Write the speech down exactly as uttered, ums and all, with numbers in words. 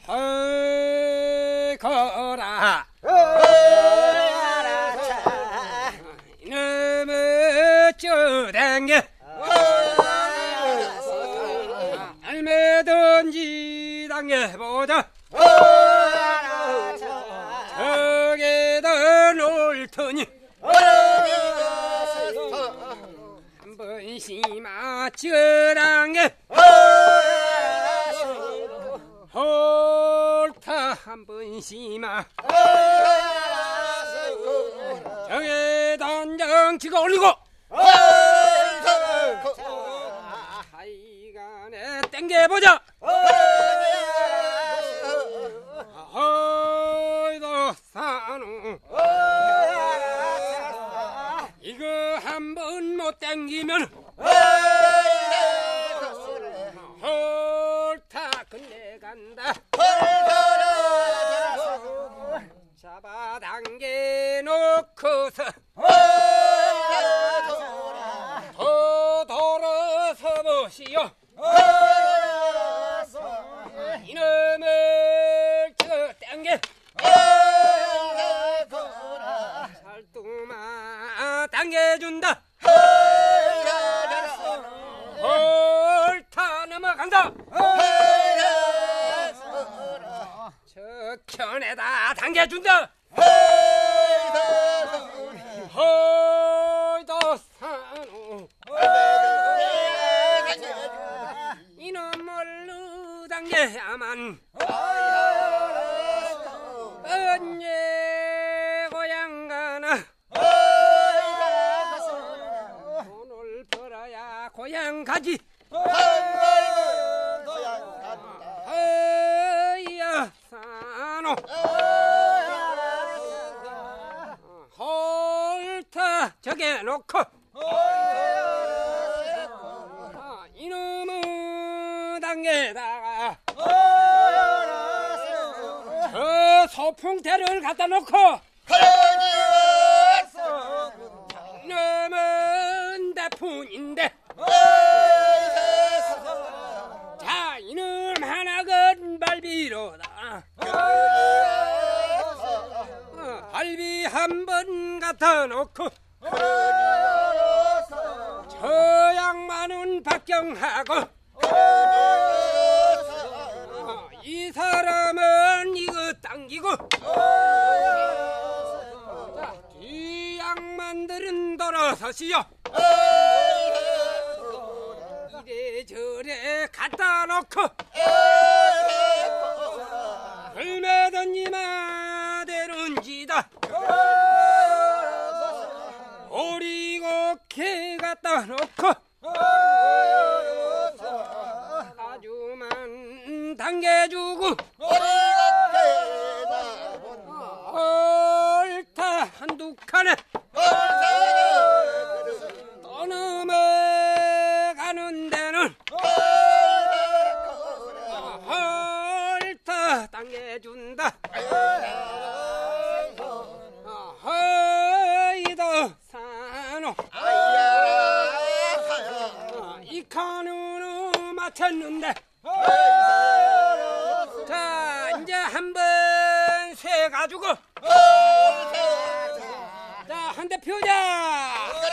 헐거라 이놈의 쪼댕겨 알매든지 당겨보자 저게다 놓을 터니 한 번씩 맞춰랑겨 홀타 한 번씩 맞 저게 단장 치고 올리고 하이간에 땡겨보자 어이도 산우 이거 한 번 못 땡기면 홀타 끝내간다 잡아당겨놓고서 더 돌아서 보시오 이놈을 저 땡겨 살뚜마 당겨준다 홀타 넘어간다 저편에다 당겨준다 홀도 산우 이놈을 당겨야만 언제 고향 가나 돈을 벌어야 고향 가지 어이야 산호 홀타 저게 놓고 이놈의 당에다가 저 소풍대를 갖다 놓고 이놈은 대푼인데 자 이놈 하나건 발비로다 어, 발비 한 번 갖다 놓고 저 양반은 박경하고 어, 이 사람은 이거 당기고 자, 이 양반들은 돌아서시오 이래저래 갖다 놓고 얼마든지 마대른지다 오리고 개 갖다 놓고 아주만 당겨주고 옳다 한두 칸에 또 넘어가는 데는 옳다 당겨준다 허이도 산호 이 칸으로 맞췄는데 자 이제 한번 세 가지고 자 한 대 펴자